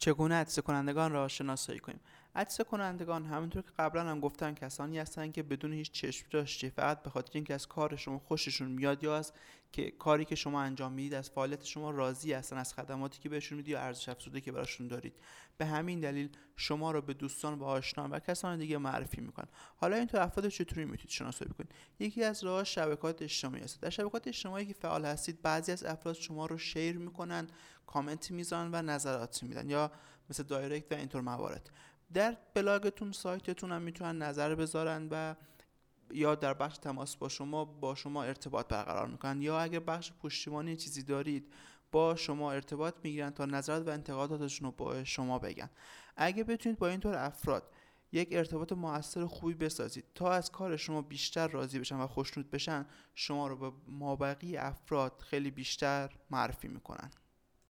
چگونه عطسه کنندگان را شناسایی کنیم؟ عطسه کنندگان همونطور که قبلا هم گفتم کسانی هستن که بدون هیچ چشم داشتی فقط به خاطر اینکه از کار شما خوششون میاد یا از که کاری که شما انجام میدید از فعالیت شما راضی هستن، از خدماتی که بهشون میدید یا ارزش افزوده که براشون دارید، به همین دلیل شما رو به دوستان و آشنایان و کسان دیگه معرفی میکنن. حالا این تو افراد چطوری میتونید شناسایی کنید؟ یکی از راه‌ها شبکات اجتماعی است. در شبکات اجتماعی که فعال هستید بعضی از افراد شما رو شیر میکنن، کامنت میذارن و نظرات میدن، یا مثل دایرکت و اینطور موارد. در بلاگتون، سایتتون هم میتونن نظر بذارن و یا در بخش تماس با شما ارتباط برقرار میکنن، یا اگر بخش پشتیبانی چیزی دارید با شما ارتباط میگیرن تا نظرات و انتقاداتشون رو با شما بگن. اگه بتونید با اینطور افراد یک ارتباط مؤثر خوبی بسازید تا از کار شما بیشتر راضی بشن و خوشنود بشن، شما رو به مابقی افراد خیلی بیشتر معرفی میکنن.